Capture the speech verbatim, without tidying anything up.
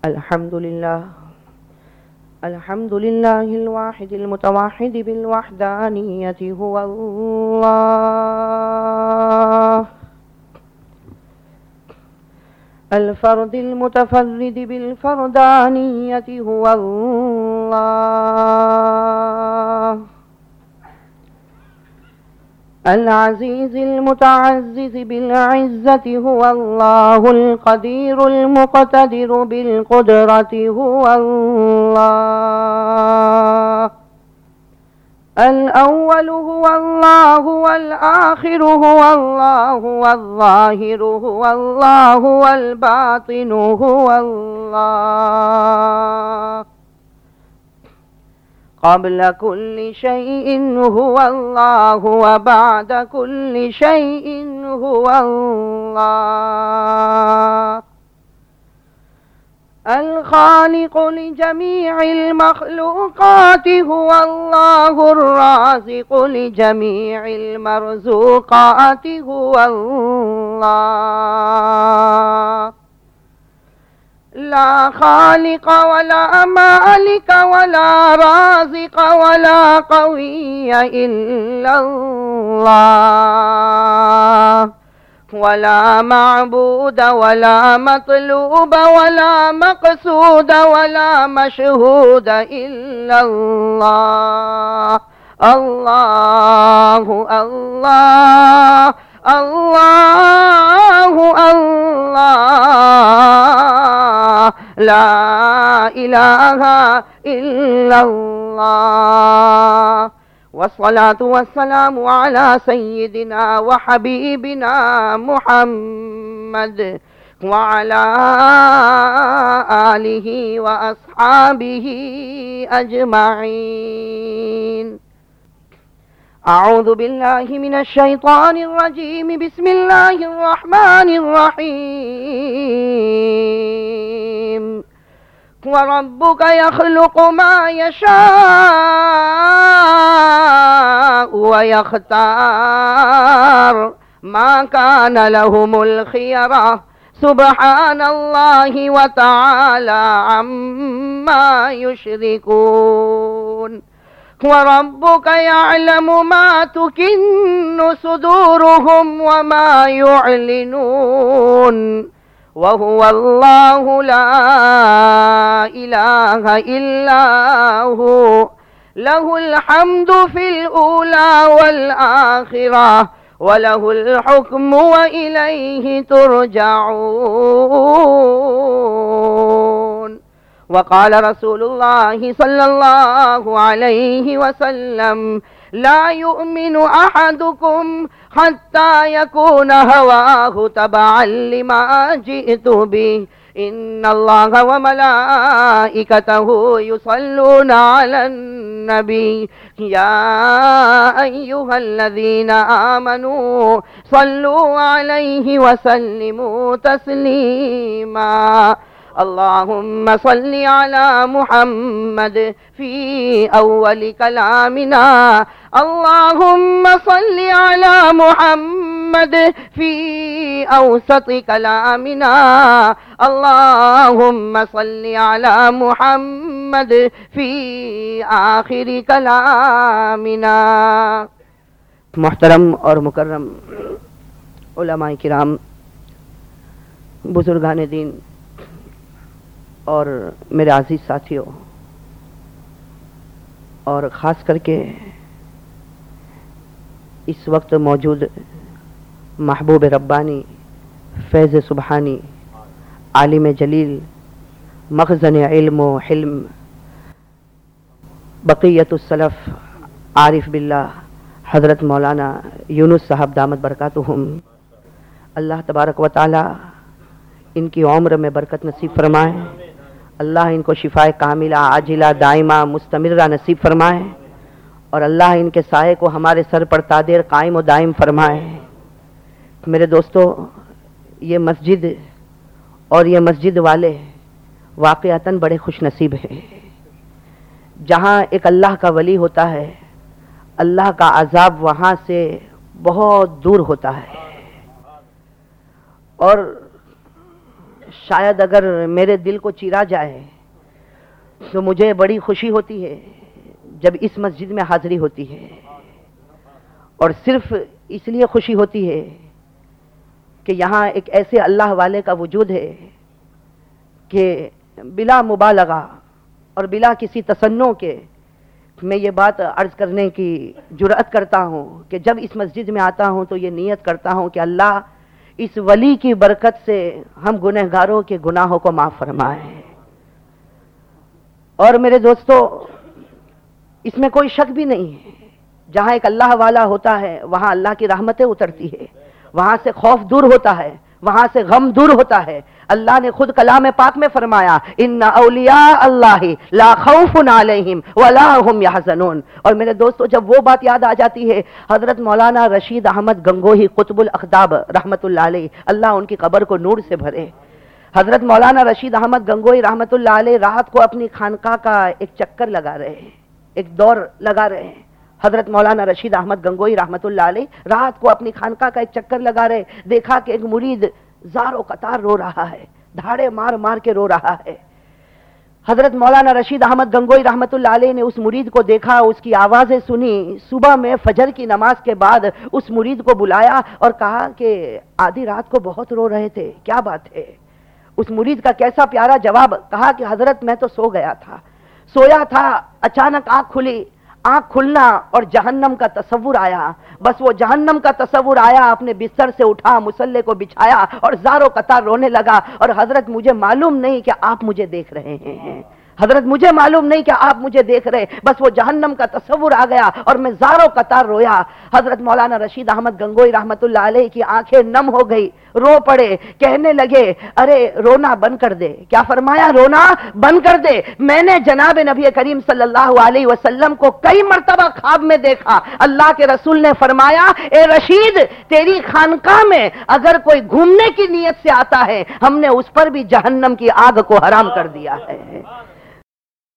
अल्हम्दुलिल्लाह अल्हम्दुलिल्लाहिल वाहिदिल मुतवाहिद बिल वहदानियति हुवल्लाह अल फर्दिल मुतफर्रिद बिल फरदानियति हुवल्लाह अल अज़ीज़िल मुतअज़्ज़िज़ बिल इज़्ज़ति हुवल्लाहुल क़दीरुल मुक़तदिरु बिल क़ुदरति हुवल्लाह अल अव्वलु हुवल्लाहु वल आखिरु हुवल्लाहु वल ज़ाहिरु हुवल्लाहु वल बातिनु हुवल्लाह क़ब्ल कुल्लि शैइन हुवल्लाहु व बअद कुल्लि शैइन हुवल्लाह अल ख़ालिक़ु लिजमीइल मख़लूक़ाति हुवल्लाहुर राज़िक़ु लिजमीइल मर्ज़ूक़ाति हुवल्लाह ला ख़ालिक़ वला मालिक वला राज़िक़ वला क़विय्य इल्लल्लाह वला मअबूद वला मतलूब वला मक़सूद वला मशहूद इल्लल्लाह अल्लाहु अल्लाह अल्लाहु अल्लाह ला इलाहा इल्लल्लाह वस्सलातु वस्सलामु अला सय्यिदिना व हबीबिना मुहम्मद व अला आलिहि व अस्हाबिहि अजमईन। अऊज़ु बिल्लाहि मिनश शैतानिर रजीम बिस्मिल्लाहिर रहमानिर रहीम व रब्बुका यख़्लुक़ु मा यशाअु व यख़्तार मा कान लहुमुल खियरा सुब्हानल्लाहि व तआला अम्मा युश्रिकून व रब्बुका यअलमु मा तुकिन्नु सुदूरुहुम व मा युअलिनून व हुवल्लाहु ला इलाहा इल्ला हु लहुल हम्दु फिल ऊला वल आखिरह व लहुल हुक्मु व इलैहि तुरजऊन। वक़ाल रसूलुल्लाहि सल्लल्लाहु अलैहि वसल्लम ला युमिनु अहदुकुम हत्ता यकून हवाहु तबअन लिमा जिअतु बिहि इन्नल्लाहा व मलाइकतहु युसल्लूना अलन नबी या अय्युहल्लज़ीना आमनू सल्लू अलैहि व सल्लिमू तस्लीमा। अल्लाहुम्मा सल्लि अला मुहम्मद फी अव्वलि कलामिना अल्लाहुम्मा सल्लि अला मुहम्मद फी औसति कलामिना अल्लाहुम्मा सल्लि अला मुहम्मद फी आखिरि कलामिना। मुहतरम और मुकर्रम उलमाए किराम, बुजुर्गान दीन और मेरे अजीज साथियों, और ख़ास करके इस वक्त मौजूद महबूब रब्बानी फैज़ सुबहानी आलिम जलील मखज़न इल्म व हिल्म बक़ियतुस सलफ़ आरिफ बिल्लाह हज़रत मौलाना यूनुस साहब दामत बरकातुहुम, अल्लाह तबारक व तआला इनकी उम्र में बरकत नसीब फरमाए। अल्लाह इनको शिफाए कामिला आजिला दाइमा मुस्तमिरा नसीब फरमाए और अल्लाह इनके साए को हमारे सर पर तादेर कायम व दाइम फरमाए। मेरे दोस्तों, ये मस्जिद और ये मस्जिद वाले वाक़अतन बड़े खुश नसीब हैं। जहाँ एक अल्लाह का वली होता है, अल्लाह का अजाब वहाँ से बहुत दूर होता है। और شاید اگر میرے دل کو چیرا جائے تو مجھے بڑی خوشی ہوتی ہے جب اس مسجد میں حاضری ہوتی ہے، اور صرف اس لیے خوشی ہوتی ہے کہ یہاں ایک ایسے اللہ والے کا وجود ہے کہ بلا مبالغہ اور بلا کسی تصنع کے میں یہ بات عرض کرنے کی جرأت کرتا ہوں کہ جب اس مسجد میں آتا ہوں تو یہ نیت کرتا ہوں کہ اللہ اس ولی کی برکت سے ہم گنہگاروں کے گناہوں کو معاف فرمائے۔ اور میرے دوستو، اس میں کوئی شک بھی نہیں ہے، جہاں ایک اللہ والا ہوتا ہے وہاں اللہ کی رحمتیں اترتی ہے، وہاں سے خوف دور ہوتا ہے، وہاں سے غم دور ہوتا ہے۔ اللہ نے خود کلام پاک میں فرمایا ان اولیاء اللہ لا خوف علیہم ولا هم یحزنون۔ اور میرے دوستو، جب وہ بات یاد آ جاتی ہے، حضرت مولانا رشید احمد گنگوہی قطب الاقطاب رحمت اللہ علیہ، اللہ ان کی قبر کو نور سے بھرے، حضرت مولانا رشید احمد گنگوہی رحمت اللہ علیہ رات کو اپنی خانقاہ کا ایک چکر لگا رہے ہیں، ایک دور لگا رہے ہیں۔ حضرت مولانا رشید احمد گنگوہی رحمت اللہ علیہ رات کو اپنی خانقاہ کا ایک چکر لگا رہے، دیکھا کہ ایک مرید زار و قطار رو رہا ہے، دھاڑے مار مار کے رو رہا ہے۔ حضرت مولانا رشید احمد گنگوہی رحمت اللہ علیہ نے اس مرید کو دیکھا، اس کی آوازیں سنی، صبح میں فجر کی نماز کے بعد اس مرید کو بلایا اور کہا کہ آدھی رات کو بہت رو رہے تھے، کیا بات ہے؟ اس مرید کا کیسا پیارا جواب، کہا کہ حضرت میں تو سو گیا تھا، سویا تھا، اچانک آنکھ کھلی، آنکھ کھلنا اور جہنم کا تصور آیا، بس وہ جہنم کا تصور آیا، اپنے بستر سے اٹھا، مصلے کو بچھایا اور زار و قطار رونے لگا، اور حضرت مجھے معلوم نہیں کہ آپ مجھے دیکھ رہے ہیں، حضرت مجھے معلوم نہیں کہ آپ مجھے دیکھ رہے، بس وہ جہنم کا تصور آ گیا اور میں زار و قطار رویا۔ حضرت مولانا رشید احمد گنگوہی رحمت اللہ علیہ کی آنکھیں نم ہو گئی، رو پڑے، کہنے لگے ارے رونا بند کر دے۔ کیا فرمایا؟ رونا بند کر دے۔ میں نے جناب نبی کریم صلی اللہ علیہ وسلم کو کئی مرتبہ خواب میں دیکھا، اللہ کے رسول نے فرمایا اے رشید، تیری خانقاہ میں اگر کوئی گھومنے کی نیت سے آتا ہے، ہم نے اس پر بھی جہنم کی آگ کو حرام کر دیا ہے۔